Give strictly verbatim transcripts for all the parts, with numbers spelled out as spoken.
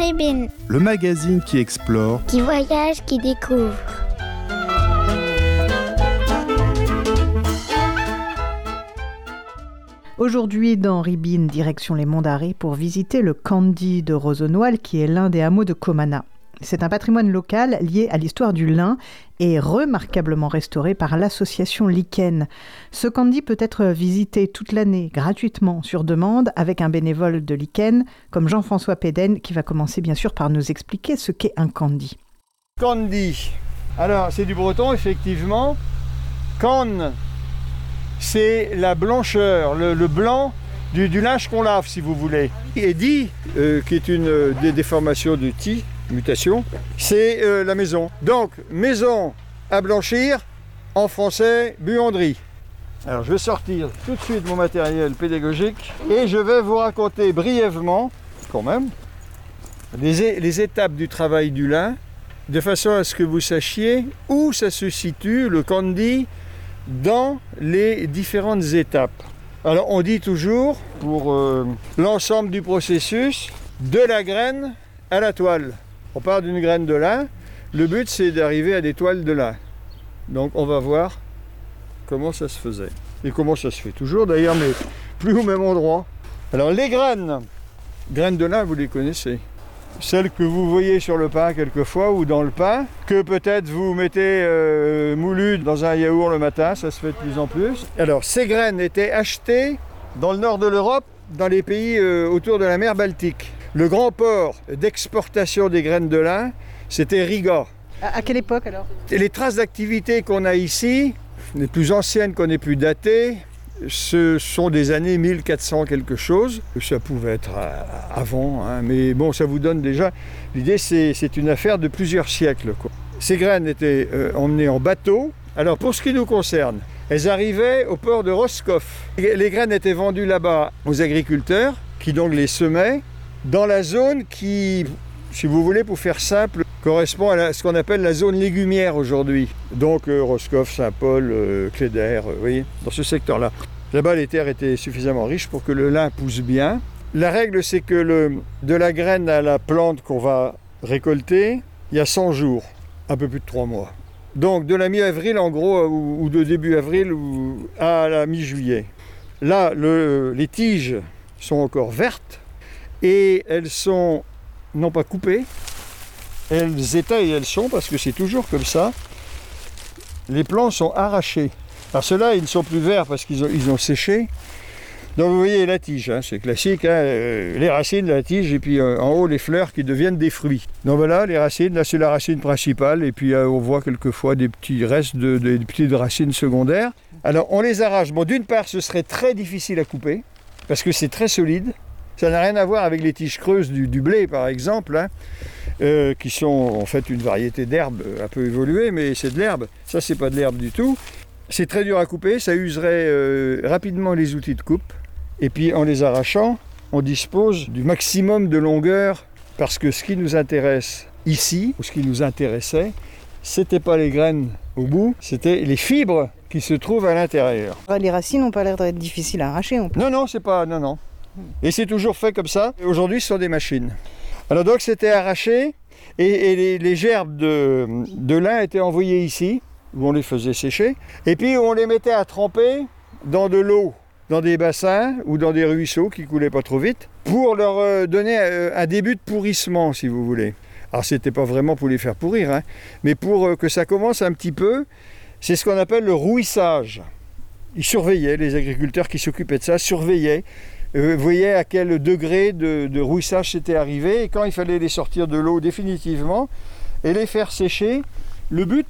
Ribine. Le magazine qui explore, Qui voyage, qui découvre. Aujourd'hui, dans Ribine, direction les Monts d'Arrée, pour visiter le Khandi de Rozenoual, qui est l'un des hameaux de Comana. C'est un patrimoine local lié à l'histoire du lin et remarquablement restauré par l'association Lichen. Ce Khandi peut être visité toute l'année, gratuitement, sur demande, avec un bénévole de Lichen, comme Jean-François Péden, qui va commencer bien sûr par nous expliquer ce qu'est un Khandi. Khandi. Alors, c'est du breton, effectivement. Khan, c'est la blancheur, le, le blanc du, du linge qu'on lave, si vous voulez. Et di, euh, qui est une euh, des déformations de ti, mutation, c'est euh, la maison. Donc, maison à blanchir, en français, buanderie. Alors, je vais sortir tout de suite mon matériel pédagogique et je vais vous raconter brièvement, quand même, les, les étapes du travail du lin, de façon à ce que vous sachiez où ça se situe, le Khandi, dans les différentes étapes. Alors, on dit toujours, pour euh, l'ensemble du processus, de la graine à la toile. On part d'une graine de lin, le but c'est d'arriver à des toiles de lin. Donc on va voir comment ça se faisait. Et comment ça se fait toujours d'ailleurs, mais plus au même endroit. Alors les graines, graines de lin vous les connaissez. Celles que vous voyez sur le pain quelquefois ou dans le pain, que peut-être vous mettez euh, moulues dans un yaourt le matin, ça se fait de plus en plus. Alors ces graines étaient achetées dans le nord de l'Europe, dans les pays euh, autour de la mer Baltique. Le grand port d'exportation des graines de lin, c'était Riga. À, à quelle époque alors ? Et les traces d'activité qu'on a ici, les plus anciennes qu'on ait pu dater, ce sont des années mille quatre cents quelque chose. Ça pouvait être avant, hein, mais bon, ça vous donne déjà... L'idée, c'est, c'est une affaire de plusieurs siècles, quoi. Ces graines étaient euh, emmenées en bateau. Alors, pour ce qui nous concerne, elles arrivaient au port de Roscoff. Les graines étaient vendues là-bas aux agriculteurs, qui donc les semaient, dans la zone qui, si vous voulez, pour faire simple, correspond à la, ce qu'on appelle la zone légumière aujourd'hui. Donc euh, Roscoff, Saint-Paul, euh, Cléder, euh, vous voyez, dans ce secteur-là. Là-bas, les terres étaient suffisamment riches pour que le lin pousse bien. La règle, c'est que le, de la graine à la plante qu'on va récolter, il y a cent jours, un peu plus de trois mois. Donc de la mi-avril, en gros, ou, ou de début avril ou à la mi-juillet. Là, le, les tiges sont encore vertes. Et elles sont, non pas coupées, elles étaient et elles sont, parce que c'est toujours comme ça, les plants sont arrachés. Alors ceux-là, ils ne sont plus verts parce qu'ils ont, ils ont séché. Donc vous voyez la tige, hein, c'est classique, hein, euh, les racines, la tige, et puis euh, en haut les fleurs qui deviennent des fruits. Donc voilà, les racines, là c'est la racine principale, et puis euh, on voit quelquefois des petits restes, de, de, des petites racines secondaires. Alors on les arrache. Bon, d'une part, ce serait très difficile à couper, parce que c'est très solide. Ça n'a rien à voir avec les tiges creuses du, du blé, par exemple, hein, euh, qui sont en fait une variété d'herbe un peu évoluée, mais c'est de l'herbe. Ça, c'est pas de l'herbe du tout. C'est très dur à couper, ça userait euh, rapidement les outils de coupe. Et puis, en les arrachant, on dispose du maximum de longueur, parce que ce qui nous intéresse ici, ou ce qui nous intéressait, c'était pas les graines au bout, c'était les fibres qui se trouvent à l'intérieur. Les racines n'ont pas l'air d'être difficiles à arracher. On peut... Non, non, c'est pas... Non, non. Et c'est toujours fait comme ça. Aujourd'hui, ce sont des machines. Alors donc, c'était arraché et, et les, les gerbes de, de lin étaient envoyées ici, où on les faisait sécher. Et puis, on les mettait à tremper dans de l'eau, dans des bassins ou dans des ruisseaux qui ne coulaient pas trop vite, pour leur donner un début de pourrissement, si vous voulez. Alors, ce n'était pas vraiment pour les faire pourrir, hein, mais pour que ça commence un petit peu. C'est ce qu'on appelle le rouissage. Ils surveillaient, les agriculteurs qui s'occupaient de ça, surveillaient. Vous voyez à quel degré de, de rouissage c'était arrivé, et quand il fallait les sortir de l'eau définitivement et les faire sécher, le but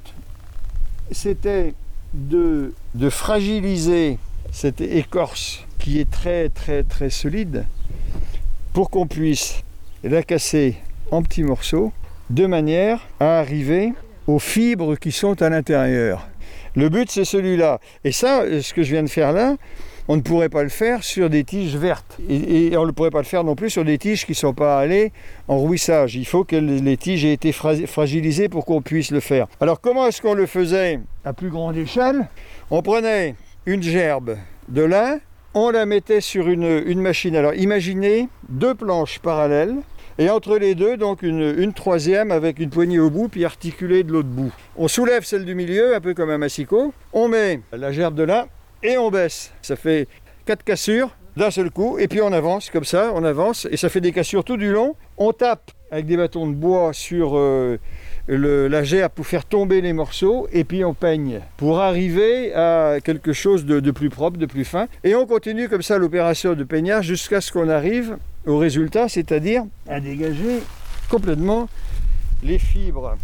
c'était de, de fragiliser cette écorce qui est très très très solide pour qu'on puisse la casser en petits morceaux de manière à arriver aux fibres qui sont à l'intérieur. Le but c'est celui-là. Et ça, ce que je viens de faire là, on ne pourrait pas le faire sur des tiges vertes. Et, et on ne pourrait pas le faire non plus sur des tiges qui ne sont pas allées en rouissage. Il faut que les tiges aient été fragilisées pour qu'on puisse le faire. Alors comment est-ce qu'on le faisait à plus grande échelle ? On prenait une gerbe de lin, on la mettait sur une, une machine. Alors imaginez deux planches parallèles Et entre les deux, donc une, une troisième avec une poignée au bout, puis articulée de l'autre bout. On soulève celle du milieu, un peu comme un massicot. On met la gerbe de là et on baisse. Ça fait quatre cassures d'un seul coup. Et puis on avance comme ça, on avance. Et ça fait des cassures tout du long. On tape avec des bâtons de bois sur euh, le, la gerbe pour faire tomber les morceaux. Et puis on peigne pour arriver à quelque chose de, de plus propre, de plus fin. Et on continue comme ça l'opération de peignage jusqu'à ce qu'on arrive au résultat, c'est-à-dire à dégager complètement les fibres.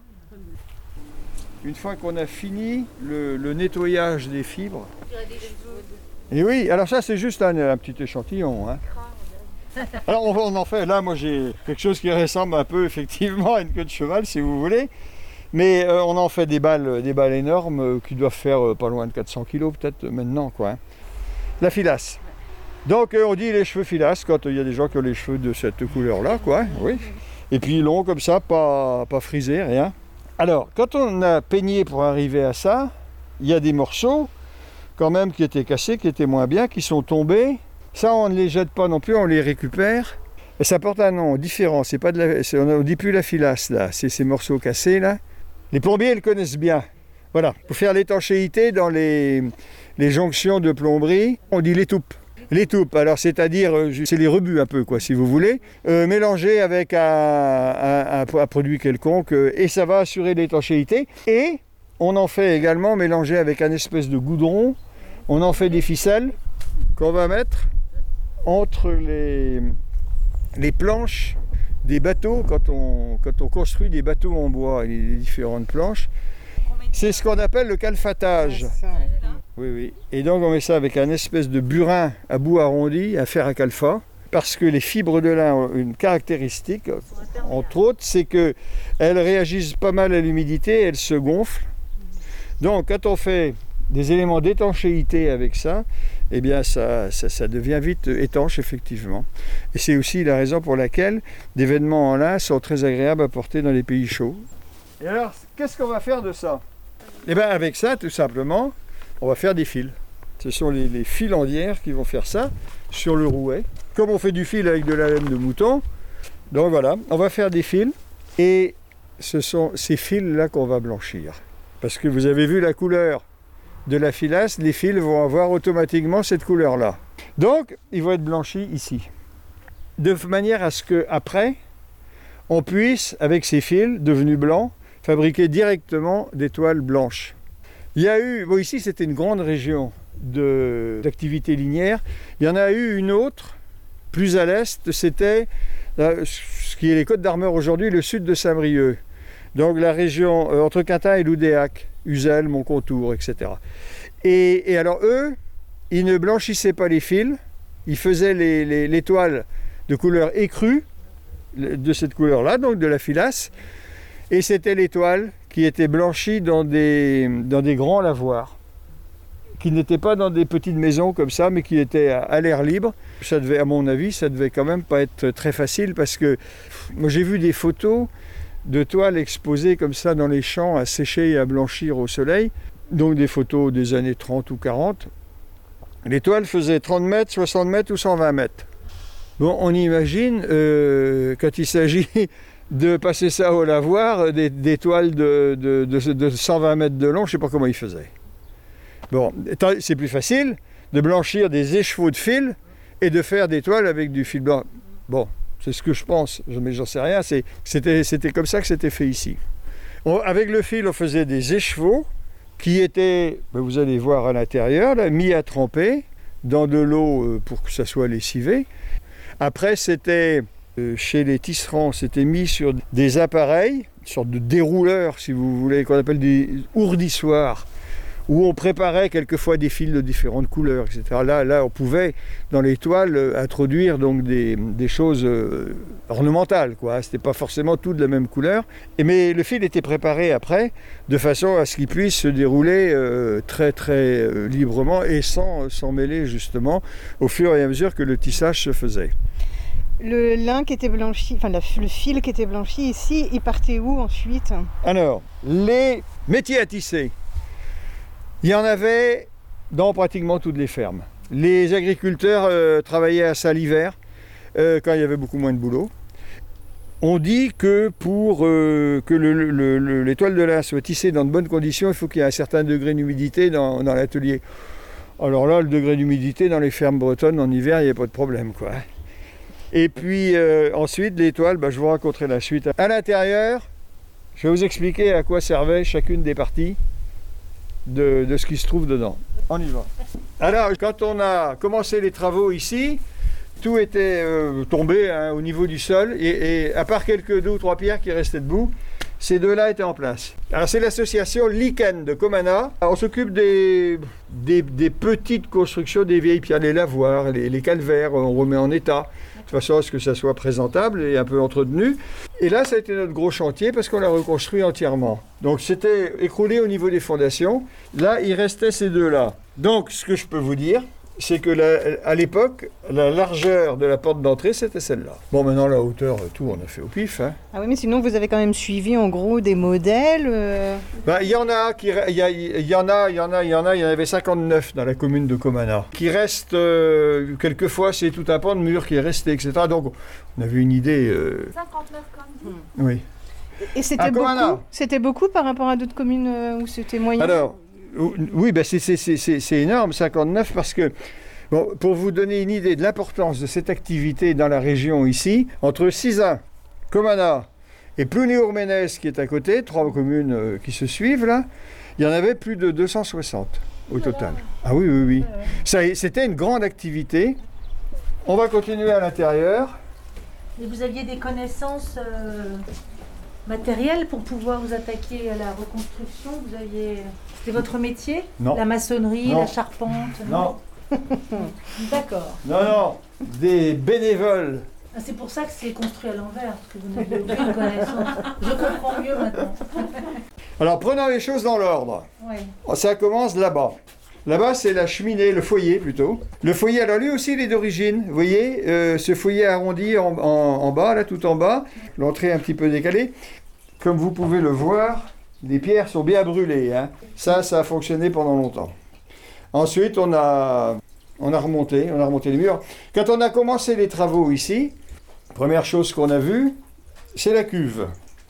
Une fois qu'on a fini le, le nettoyage des fibres. Et oui, alors ça c'est juste un, un petit échantillon. Hein. Alors on, on en fait, là moi j'ai quelque chose qui ressemble un peu effectivement à une queue de cheval si vous voulez. Mais euh, on en fait des balles, des balles énormes euh, qui doivent faire euh, pas loin de quatre cents kilos peut-être maintenant quoi. Hein. La filasse. Donc on dit les cheveux filasse quand il y a des gens qui ont les cheveux de cette couleur-là, quoi, oui. Et puis longs comme ça, pas, pas frisés, rien. Alors, quand on a peigné pour arriver à ça, il y a des morceaux quand même qui étaient cassés, qui étaient moins bien, qui sont tombés. Ça, on ne les jette pas non plus, on les récupère. Et ça porte un nom différent, c'est pas de la, c'est, on ne dit plus la filasse, là, c'est ces morceaux cassés, là. Les plombiers le connaissent bien. Voilà, pour faire l'étanchéité dans les, les jonctions de plomberie, on dit l'étoupe. L'étoupe, alors c'est-à-dire, c'est les rebuts un peu, quoi, si vous voulez, euh, mélangés avec un, un, un, un produit quelconque, euh, et ça va assurer l'étanchéité. Et on en fait également mélanger avec un espèce de goudron, on en fait des ficelles qu'on va mettre entre les, les planches des bateaux, quand on, quand on construit des bateaux en bois, et les différentes planches. C'est ce qu'on appelle le calfatage. Oui, oui. Et donc on met ça avec un espèce de burin à bout arrondi, à fer à calfa, parce que les fibres de lin ont une caractéristique, entre autres, c'est qu'elles réagissent pas mal à l'humidité, elles se gonflent. Donc quand on fait des éléments d'étanchéité avec ça, eh bien ça, ça, ça devient vite étanche effectivement. Et c'est aussi la raison pour laquelle des vêtements en lin sont très agréables à porter dans les pays chauds. Et alors, qu'est-ce qu'on va faire de ça? Eh bien avec ça, tout simplement, on va faire des fils. Ce sont les, les filandières qui vont faire ça sur le rouet. Comme on fait du fil avec de la laine de mouton, donc voilà, on va faire des fils. Et ce sont ces fils-là qu'on va blanchir. Parce que vous avez vu la couleur de la filasse, les fils vont avoir automatiquement cette couleur-là. Donc, ils vont être blanchis ici. De manière à ce qu'après, on puisse, avec ces fils devenus blancs, fabriquer directement des toiles blanches. Il y a eu, bon ici c'était une grande région de, d'activité linière, il y en a eu une autre, plus à l'est, c'était euh, ce qui est les Côtes d'Armor aujourd'hui, le sud de Saint-Brieuc. Donc la région euh, entre Quintin et Loudéac, Uzel, Montcontour, et cetera. Et, et alors eux, ils ne blanchissaient pas les fils, ils faisaient les, les, les toiles de couleur écrue, de cette couleur-là, donc de la filasse, et c'était les toiles qui étaient blanchies dans des, dans des grands lavoirs, qui n'étaient pas dans des petites maisons comme ça, mais qui étaient à, à l'air libre. Ça devait, à mon avis, ça devait quand même pas être très facile, parce que moi j'ai vu des photos de toiles exposées comme ça dans les champs, à sécher et à blanchir au soleil, donc des photos des années trente ou quarante. Les toiles faisaient trente mètres, soixante mètres ou cent vingt mètres. Bon, on imagine, euh, quand il s'agit de passer ça au lavoir, des, des toiles de, de, de, de cent vingt mètres de long, je ne sais pas comment ils faisaient. Bon, c'est plus facile de blanchir des écheveaux de fil et de faire des toiles avec du fil blanc. Bon, c'est ce que je pense, mais j'en sais rien, c'est, c'était, c'était comme ça que c'était fait ici. On, avec le fil, on faisait des écheveaux qui étaient, vous allez voir à l'intérieur, là, mis à tremper dans de l'eau pour que ça soit lessivé. Après, c'était, euh, chez les tisserands, c'était mis sur des appareils, une sorte de dérouleur, si vous voulez, qu'on appelle des ourdissoirs, où on préparait quelquefois des fils de différentes couleurs, et cetera. Là, là on pouvait, dans les toiles, euh, introduire donc des, des choses euh, ornementales, quoi. C'était pas forcément tout de la même couleur. Et, mais le fil était préparé après, de façon à ce qu'il puisse se dérouler euh, très très euh, librement et sans s'en mêler justement au fur et à mesure que le tissage se faisait. Le lin qui était blanchi, enfin le fil qui était blanchi ici, il partait où ensuite? Alors, les métiers à tisser. Il y en avait dans pratiquement toutes les fermes. Les agriculteurs euh, travaillaient à ça l'hiver, euh, quand il y avait beaucoup moins de boulot. On dit que pour euh, que le, le, le, les toiles de lin soient tissées dans de bonnes conditions, il faut qu'il y ait un certain degré d'humidité dans, dans l'atelier. Alors là, le degré d'humidité dans les fermes bretonnes en hiver, il n'y a pas de problème, quoi. Et puis euh, ensuite, les toiles, bah, je vous raconterai la suite. À l'intérieur, je vais vous expliquer à quoi servait chacune des parties de, de ce qui se trouve dedans. On y va. Alors, quand on a commencé les travaux ici, tout était euh, tombé hein, au niveau du sol et, et à part quelques deux ou trois pierres qui restaient debout, ces deux-là étaient en place. Alors c'est l'association Lichen de Comana. On s'occupe des, des, des petites constructions, des vieilles pierres, les lavoirs, les, les calvaires, on remet en état, de façon à ce que ça soit présentable et un peu entretenu. Et là, ça a été notre gros chantier parce qu'on l'a reconstruit entièrement. Donc c'était écroulé au niveau des fondations. Là, il restait ces deux-là. Donc ce que je peux vous dire, c'est que la, à l'époque, la largeur de la porte d'entrée, c'était celle-là. Bon, maintenant, la hauteur, tout, on a fait au pif. Hein. Ah oui, mais sinon, vous avez quand même suivi, en gros, des modèles euh... ben, y en a, qui, y, a, y en a, il y en a, il y en a, il y en avait cinquante-neuf dans la commune de Comana. Qui restent, euh, quelquefois, c'est tout un pan de mur qui est resté, et cetera. Donc, on avait une idée... Euh... cinquante-neuf comme dit. Oui. Et c'était beaucoup, c'était beaucoup par rapport à d'autres communes euh, où c'était moyen? Alors, oui, ben c'est, c'est, c'est, c'est énorme, cinquante-neuf, parce que, bon, pour vous donner une idée de l'importance de cette activité dans la région ici, entre Sizun, Comana et Plounéour-Ménez, qui est à côté, trois communes euh, qui se suivent là, il y en avait plus de deux cent soixante au total. Ah oui, oui, oui. Ça, c'était une grande activité. On va continuer à l'intérieur. Et vous aviez des connaissances euh, matérielles pour pouvoir vous attaquer à la reconstruction? Vous aviez... C'était votre métier? Non. La maçonnerie, Non. la charpente? Non. D'accord. Non, non. Des bénévoles. Ah, c'est pour ça que c'est construit à l'envers, parce que vous n'avez aucune connaissance. Je comprends mieux maintenant. Alors, prenons les choses dans l'ordre. Oui. Ça commence là-bas. Là-bas, c'est la cheminée, le foyer plutôt. Le foyer, alors lui aussi, il est d'origine. Vous voyez, euh, ce foyer arrondi en, en, en bas, là, tout en bas. L'entrée un petit peu décalée. Comme vous pouvez le voir, les pierres sont bien brûlées. Hein. Ça, ça a fonctionné pendant longtemps. Ensuite, on a, on a remonté, on a remonté les murs. Quand on a commencé les travaux ici, première chose qu'on a vue, c'est la cuve.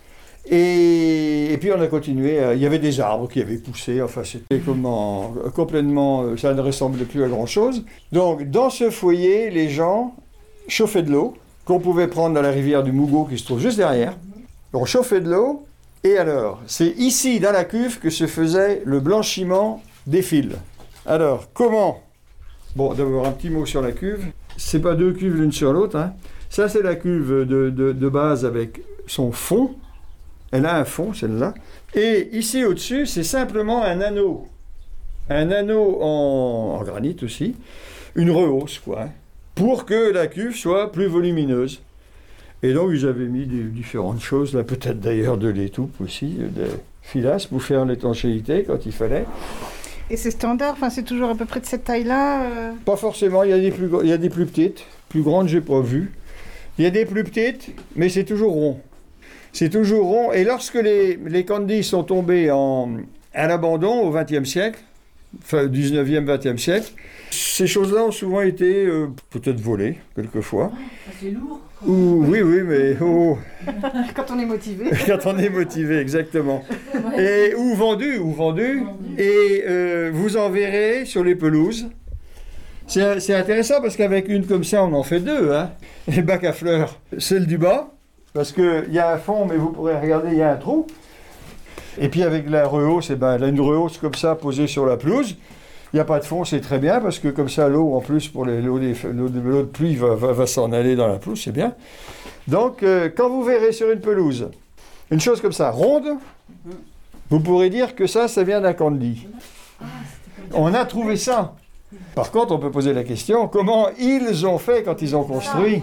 Et, et puis on a continué, il y avait des arbres qui avaient poussé, enfin c'était comment, complètement, ça ne ressemblait plus à grand chose. Donc dans ce foyer, les gens chauffaient de l'eau, qu'on pouvait prendre dans la rivière du Mougot qui se trouve juste derrière. On chauffait de l'eau, et alors, c'est ici dans la cuve que se faisait le blanchiment des fils. Alors, comment? Bon, d'abord un petit mot sur la cuve. C'est pas deux cuves l'une sur l'autre. Hein. Ça, c'est la cuve de, de, de base avec son fond. Elle a un fond, celle-là. Et ici, au-dessus, c'est simplement un anneau. Un anneau en, en granit aussi. Une rehausse, quoi. Hein, pour que la cuve soit plus volumineuse. Et donc, ils avaient mis des, différentes choses, là, peut-être d'ailleurs de l'étoupe aussi, des filasses pour faire l'étanchéité quand il fallait. Et c'est standard, enfin c'est toujours à peu près de cette taille-là euh... Pas forcément, il y a des plus, il y a des plus petites. Plus grandes, j'ai pas vu. Il y a des plus petites, mais c'est toujours rond. C'est toujours rond. Et lorsque les, les candies sont tombés en, à l'abandon au vingtième siècle, enfin dix-neuvième, vingtième siècle, ces choses-là ont souvent été euh, peut-être volées, quelquefois. Ça c'est lourd. Ou, oui, oui, mais... Oh. Quand on est motivé. Quand on est motivé, exactement. Et, ou vendu, ou vendu. Et euh, vous en verrez sur les pelouses. C'est, c'est intéressant parce qu'avec une comme ça, on en fait deux. Hein. Les bacs à fleurs, celle du bas, parce qu'il y a un fond, mais vous pourrez regarder, il y a un trou. Et puis avec la rehausse, eh ben, là, une rehausse comme ça posée sur la pelouse. Il n'y a pas de fond, c'est très bien, parce que comme ça, l'eau, en plus, pour les, l'eau, des, l'eau, de, l'eau de pluie va, va, va s'en aller dans la pelouse, c'est bien. Donc, euh, quand vous verrez sur une pelouse, une chose comme ça, ronde, vous pourrez dire que ça, ça vient d'un candy. On a trouvé ça. Par contre, on peut poser la question, comment ils ont fait quand ils ont construit?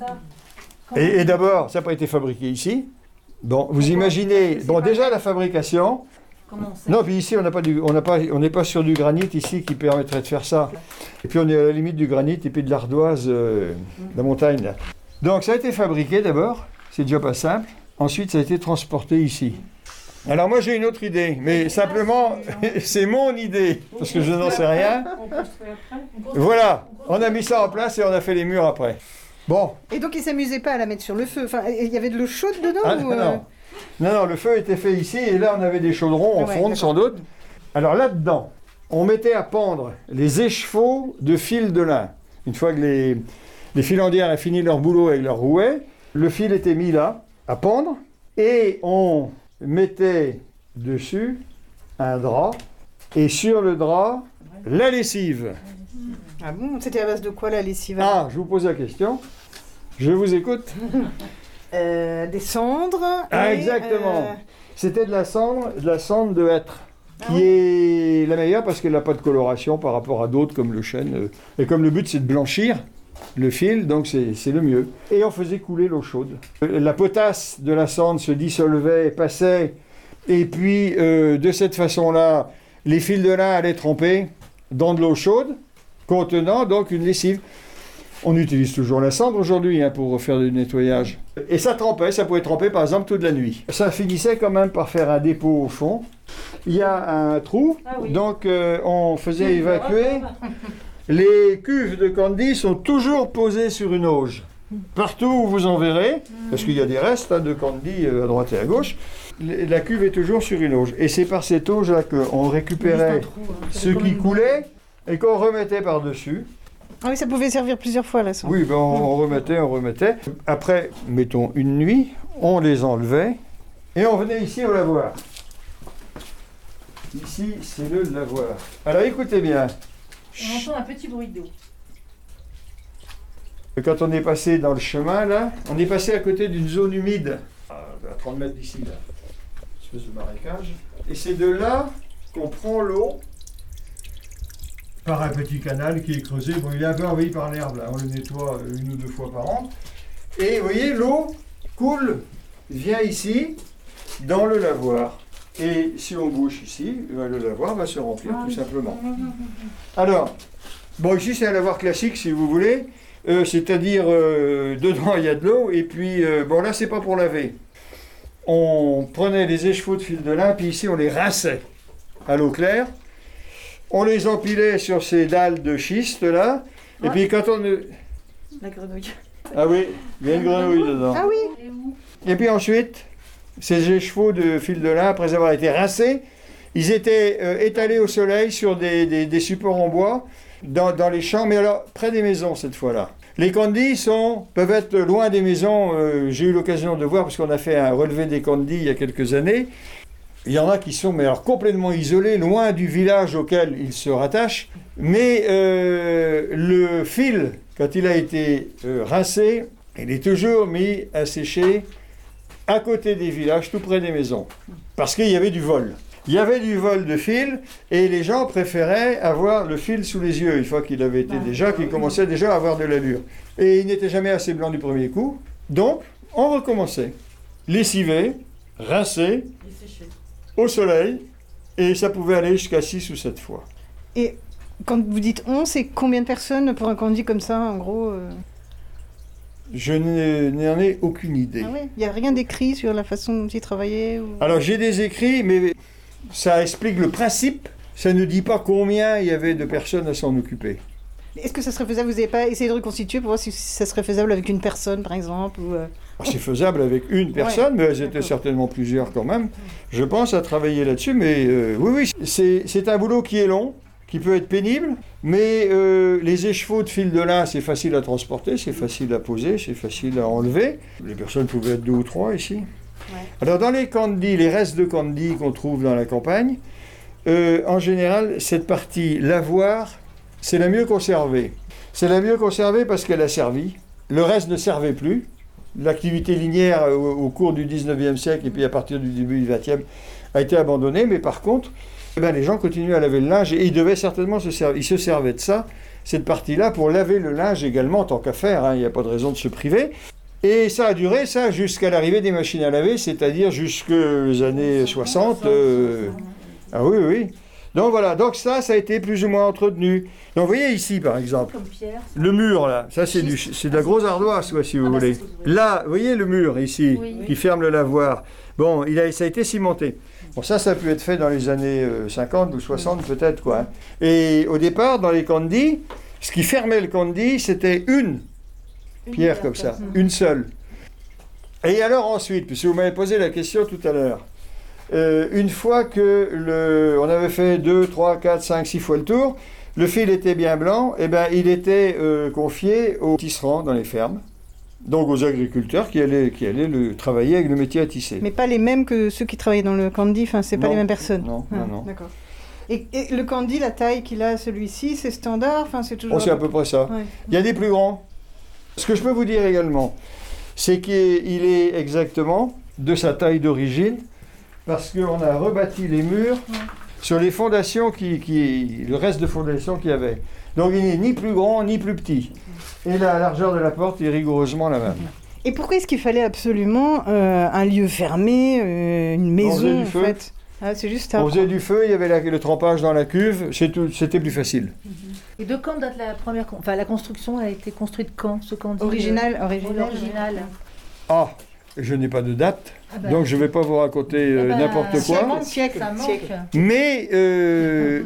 Et, et d'abord, ça n'a pas été fabriqué ici. Bon, vous imaginez, bon, déjà la fabrication... Non, puis ici, on n'a pas du, on n'a pas, on n'est pas sur du granit ici qui permettrait de faire ça. Et puis on est à la limite du granit et puis de l'ardoise, euh, la montagne là. Donc ça a été fabriqué d'abord, c'est déjà pas simple. Ensuite, ça a été transporté ici. Alors moi j'ai une autre idée, mais simplement c'est mon idée parce que je n'en sais rien. Voilà, on a mis ça en place et on a fait les murs après. Bon. Et donc, ils s'amusaient pas à la mettre sur le feu. Enfin, il y avait de l'eau chaude dedans Ah, ou, non, euh, non. non, non, le feu était fait ici et là on avait des chaudrons en Ouais, fonte sans doute. Alors là-dedans, on mettait à pendre les échevaux de fil de lin. Une fois que les, les filandières avaient fini leur boulot avec leur rouet, le fil était mis là, à pendre, et on mettait dessus un drap, et sur le drap, la lessive. Ah bon? C'était à base de quoi la lessive? Ah, je vous pose la question. Je vous écoute. Euh, des cendres. Ah, et, exactement. euh, C'était de la cendre, de la cendre de hêtre, qui Ah ouais. est la meilleure parce qu'elle n'a pas de coloration par rapport à d'autres comme le chêne. euh. Et comme le but c'est de blanchir le fil, donc c'est c'est le mieux. Et on faisait couler l'eau chaude. Euh, La potasse de la cendre se dissolvait, passait, et puis euh, de cette façon-là, les fils de lin allaient tremper dans de l'eau chaude, contenant donc une lessive. On utilise toujours la cendre aujourd'hui hein, pour faire du nettoyage. Et ça trempait, ça pouvait tremper par exemple toute la nuit. Ça finissait quand même par faire un dépôt au fond. Il y a un trou, Ah oui. donc euh, on faisait évacuer. Les cuves de candy sont toujours posées sur une auge. Partout où vous en verrez, parce qu'il y a des restes hein, de candy euh, à droite et à gauche, l- la cuve est toujours sur une auge. Et c'est par cette auge-là qu'on récupérait ce qui coulait et qu'on remettait par-dessus. Ah oui, ça pouvait servir plusieurs fois la cendre. Oui, ben on, on remettait, on remettait. Après, mettons une nuit, on les enlevait et on venait ici au lavoir. Ici, c'est le lavoir. Alors écoutez bien, On entend un petit bruit d'eau. quand on est passé dans le chemin là, on est passé à côté d'une zone humide, à à trente mètres d'ici là, une espèce de marécage. Et c'est de là qu'on prend l'eau par un petit canal qui est creusé. Bon, il est un peu envahi par l'herbe là, on le nettoie euh, une ou deux fois par an. Et vous voyez, l'eau coule, vient ici, dans le lavoir. Et si on bouche ici, ben, le lavoir va se remplir tout simplement. Alors, bon, ici c'est un lavoir classique si vous voulez, euh, c'est-à-dire euh, dedans il y a de l'eau, et puis, euh, bon là c'est pas pour laver. On prenait les échevaux de fil de lin, puis ici on les rinçait à l'eau claire. On les empilait sur ces dalles de schiste là, et Ouais. puis quand on... La grenouille. Ah oui, il y a une grenouille dedans. Ah oui. Et où? Et puis ensuite, ces échevaux de fil de lin, après avoir été rincés, ils étaient euh, étalés au soleil sur des, des- des supports en bois, dans, dans les champs, mais alors près des maisons cette fois-là. Les candis sont, peuvent être loin des maisons, euh, j'ai eu l'occasion de voir, parce qu'on a fait un relevé des candis il y a quelques années. Il y en a qui sont mais alors, complètement isolés, loin du village auquel ils se rattachent, mais euh, le fil, quand il a été euh, rincé, il est toujours mis à sécher à côté des villages, tout près des maisons, parce qu'il y avait du vol. Il y avait du vol de fil et les gens préféraient avoir le fil sous les yeux, une fois qu'il avait été déjà, qu'il commençait déjà à avoir de l'allure. Et il n'était jamais assez blanc du premier coup, donc on recommençait. Lessivé, rincé, Il est séché. au soleil, et ça pouvait aller jusqu'à six ou sept fois. Et quand vous dites on, c'est combien de personnes pour un candy comme ça, en gros euh Je n'ai- n'en ai aucune idée. Ah ouais. Il n'y a rien d'écrit sur la façon dont ils travaillaient ou... Alors j'ai des écrits, mais ça explique le principe. Ça ne dit pas combien il y avait de personnes à s'en occuper. Est-ce que ça serait faisable? Vous n'avez pas essayé de reconstituer pour voir si ça serait faisable avec une personne, par exemple ou, euh Alors, c'est faisable avec une personne, mais elles étaient d'accord. certainement plusieurs quand même. Je pense à travailler là-dessus, mais euh, oui, oui, c'est c'est un boulot qui est long, qui peut être pénible, mais euh, les échevaux de fil de lin, c'est facile à transporter, c'est facile à poser, c'est facile à enlever. Les personnes pouvaient être deux ou trois ici. Ouais. Alors dans les candis, les restes de candis qu'on trouve dans la campagne, euh, en général, cette partie lavoir, c'est la mieux conservée. C'est la mieux conservée parce qu'elle a servi. Le reste ne servait plus. L'activité linéaire au, au cours du dix-neuvième siècle et puis à partir du début du vingtième a été abandonnée, mais par contre, eh ben, les gens continuaient à laver le linge et ils devaient certainement se servir. Ils se servaient de ça, cette partie-là, pour laver le linge également, tant qu'à faire. Hein, il n'y a pas de raison de se priver. Et ça a duré, ça, jusqu'à l'arrivée des machines à laver, c'est-à-dire jusqu'aux années soixante. euh, Ah oui, oui. Donc voilà, donc ça, ça a été plus ou moins entretenu. Donc vous voyez ici, par exemple, Comme pierre. le mur là, ça c'est du, c'est de la grosse ardoise, quoi, si vous Ah bah, voulez. c'est ce que vous voulez. Là, vous voyez le mur ici, Oui. qui ferme le lavoir. Bon, il a, ça a été cimenté. Bon, ça, ça a pu être fait dans les années euh, cinquante ou soixante peut-être, quoi. Et au départ, dans les candis, ce qui fermait le candi, c'était une Une pierre pierre comme ça, comme ça. une seule. Et alors ensuite, puisque vous m'avez posé la question tout à l'heure, euh, une fois que le, on avait fait deux, trois, quatre, cinq, six fois le tour, le fil était bien blanc, et ben il était euh, confié aux tisserands dans les fermes, donc aux agriculteurs qui allaient, qui allaient le, travailler avec le métier à tisser. Mais pas les mêmes que ceux qui travaillaient dans le candy, enfin, c'est pas Non. les mêmes personnes. Non, Ah, non, non. D'accord. Et, et le candy, la taille qu'il a, celui-ci, c'est standard, enfin, c'est toujours... Oh, c'est à peu près ça. Ouais. Il y a des plus grands. Ce que je peux vous dire également, c'est qu'il est exactement de sa taille d'origine, parce qu'on a rebâti les murs Ouais. sur les fondations, qui, qui, le reste de fondations qu'il y avait. Donc il n'est ni plus grand ni plus petit. Et la largeur de la porte est rigoureusement la même. Et pourquoi est-ce qu'il fallait absolument euh, un lieu fermé, euh, une On faisait maison, du en feu. fait? Ah, c'est juste ça. On faisait du feu, il y avait la- le trempage dans la cuve, c'est tout- c'était plus facile. Et de quand date la première... con- Enfin, la construction a été construite quand, ce qu'on dit Original, euh, original. L'original. Ah, je n'ai pas de date, Ah bah, donc je ne vais pas vous raconter euh, eh ben, n'importe ça quoi. manque, Siècle, ça manque. siècle. Mais euh,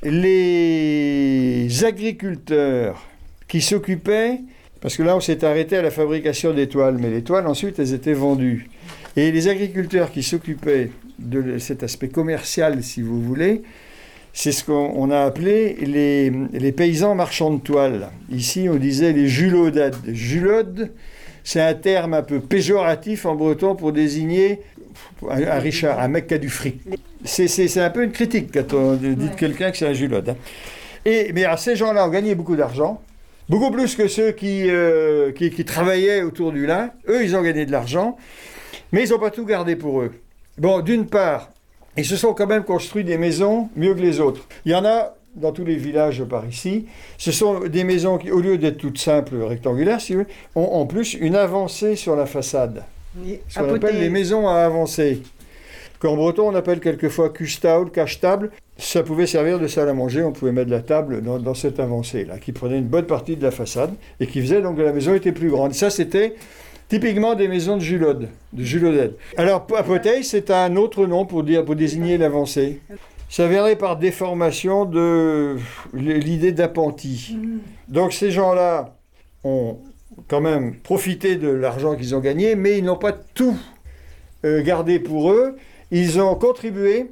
les agriculteurs qui s'occupaient, parce que là on s'est arrêté à la fabrication des toiles, mais les toiles ensuite elles étaient vendues. Et les agriculteurs qui s'occupaient de cet aspect commercial, si vous voulez, c'est ce qu'on on a appelé les, les paysans marchands de toiles. Ici on disait les julodes. Julodes, c'est un terme un peu péjoratif en breton pour désigner un, un richard, un mec qui a du fric. C'est, c'est, c'est un peu une critique quand on dit de Ouais. quelqu'un que c'est un julode. hein. Et, mais alors, ces gens-là ont gagné beaucoup d'argent, beaucoup plus que ceux qui, euh, qui, qui travaillaient autour du lin. Eux, ils ont gagné de l'argent, mais ils n'ont pas tout gardé pour eux. Bon, d'une part, ils se sont quand même construits des maisons mieux que les autres. Il y en a dans tous les villages par ici. Ce sont des maisons qui, au lieu d'être toutes simples, rectangulaires, si vous voulez, ont en plus une avancée sur la façade. Ce qu'on appelle les maisons à avancer. Qu'en breton, on appelle quelquefois custaul, cache-table. Ça pouvait servir de salle à manger, on pouvait mettre la table dans, dans cette avancée-là, qui prenait une bonne partie de la façade, et qui faisait donc que la maison était plus grande. Ça, c'était typiquement des maisons de Julode, de Julodette. Alors, apothèse, c'est un autre nom pour, dire, pour désigner l'avancée. Ça viendrait par déformation de l'idée d'appentis. Donc, ces gens-là ont quand même profité de l'argent qu'ils ont gagné, mais ils n'ont pas tout euh, gardé pour eux. Ils ont contribué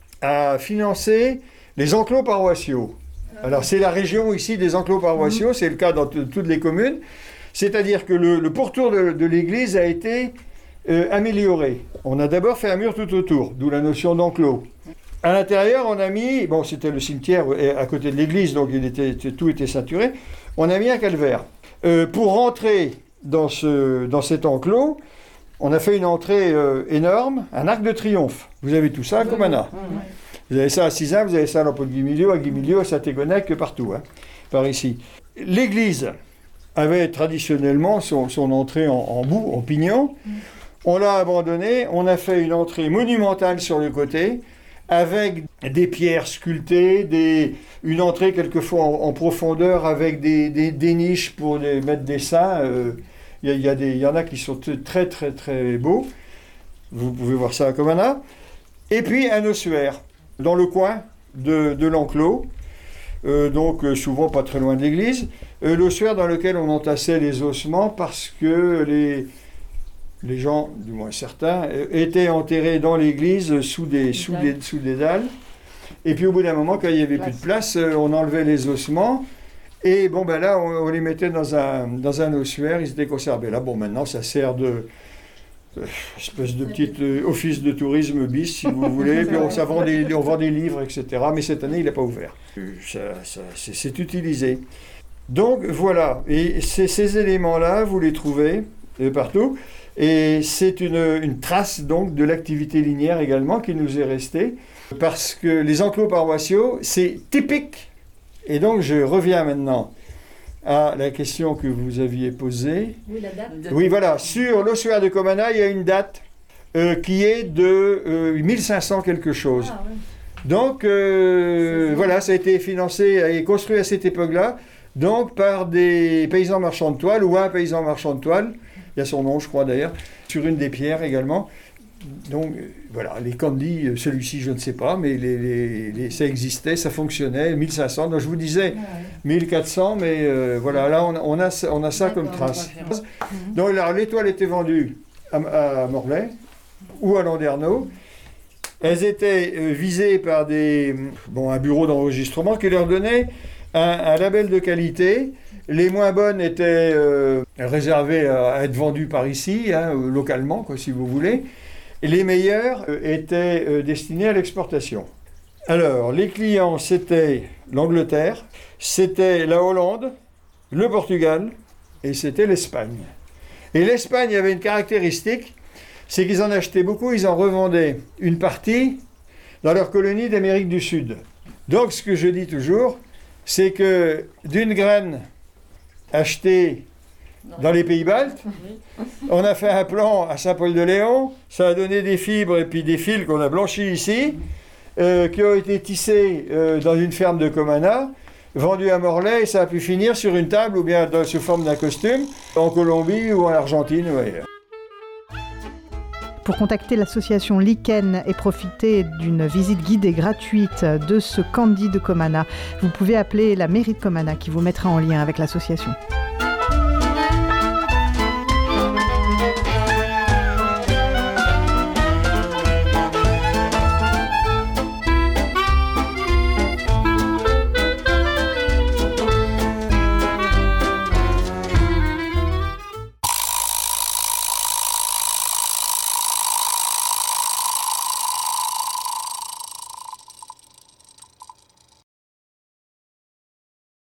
à financer les enclos paroissiaux. Alors, c'est la région ici des enclos paroissiaux, c'est le cas dans t- toutes les communes. C'est-à-dire que le, le pourtour de, de l'église a été euh, amélioré. On a d'abord fait un mur tout autour, d'où la notion d'enclos. À l'intérieur, on a mis, bon, c'était le cimetière euh, à côté de l'église, donc il était, tout était ceinturé, on a mis un calvaire. Euh, pour rentrer dans, ce, dans cet enclos, on a fait une entrée euh, énorme, un arc de triomphe. Vous avez tout ça à Comana. Vous avez ça à Sizun, vous avez ça à Lampot-de-Guimiliau, à Guimiliau, à Saint-Égonec, partout, hein, par ici. L'église avait traditionnellement son, son entrée en, en bout, en pignon. On l'a abandonnée, on a fait une entrée monumentale sur le côté, avec des pierres sculptées, des, une entrée quelquefois en, en profondeur avec des, des, des niches pour des, mettre des saints. Euh, Il y, a- il y, a des- il y en a qui sont très très très beaux. Vous pouvez voir ça à Comana. Et puis un ossuaire dans le coin de, de l'enclos, euh, donc euh, souvent pas très loin de l'église. Euh, l'ossuaire dans lequel on entassait les ossements parce que les, les gens, du moins certains, euh, étaient enterrés dans l'église sous des, sous des, sous des dalles. Et puis au bout d'un moment, quand il n'y avait plus de place, euh, on enlevait les ossements. Et bon, ben là, on, on les mettait dans un, dans un ossuaire, ils étaient conservés. Là, bon, maintenant, ça sert de euh, espèce de petit euh, office de tourisme bis, si vous voulez. Puis on, ça vend des, on vend des livres, et cetera. Mais cette année, il n'est pas ouvert. Euh, Ça, ça, c'est, c'est utilisé. Donc, voilà. Et ces, ces éléments-là, vous les trouvez euh, partout. Et c'est une, une trace, donc, de l'activité linéaire également qui nous est restée. Parce que les enclos paroissiaux, c'est typique. Et donc, je reviens maintenant à la question que vous aviez posée. Oui, la date. Oui, voilà. Sur l'ossuaire de Comana, il y a une date euh, qui est de euh, mille cinq cents quelque chose. Ah, ouais. Donc, euh, C'est ça. voilà, ça a été financé et construit à cette époque-là, donc par des paysans marchands de toile ou un paysan marchand de toile. Il y a son nom, je crois d'ailleurs, sur une des pierres également. Donc euh, voilà, les candies, euh, celui-ci je ne sais pas, mais les, les- les- ça existait, ça fonctionnait, mille cinq cents, donc je vous disais mille quatre cents, mais euh, voilà, là on a, on a, ça- on a ça comme D'accord, trace. on va faire. Donc alors, l'étoile était vendue à, à Morlaix ou à Landerneau. Elles étaient euh, visées par des, bon, un bureau d'enregistrement qui leur donnait un, un label de qualité. Les moins bonnes étaient euh, réservées à, à être vendues par ici, hein, euh, localement, quoi, si vous voulez. Et les meilleures euh, étaient euh, destinées à l'exportation. Alors, les clients, c'était l'Angleterre, c'était la Hollande, le Portugal et c'était l'Espagne. Et l'Espagne avait une caractéristique, c'est qu'ils en achetaient beaucoup, ils en revendaient une partie dans leur colonie d'Amérique du Sud. Donc, ce que je dis toujours, c'est que d'une graine achetée dans les pays baltes, on a fait un plan à Saint-Paul-de-Léon, ça a donné des fibres et puis des fils qu'on a blanchis ici, euh, qui ont été tissés euh, dans une ferme de Comana, vendus à Morlaix, et ça a pu finir sur une table ou bien dans, sous forme d'un costume, en Colombie ou en Argentine ou ailleurs. Pour contacter l'association Lichen et profiter d'une visite guidée gratuite de ce candy de Comana, vous pouvez appeler la mairie de Comana qui vous mettra en lien avec l'association.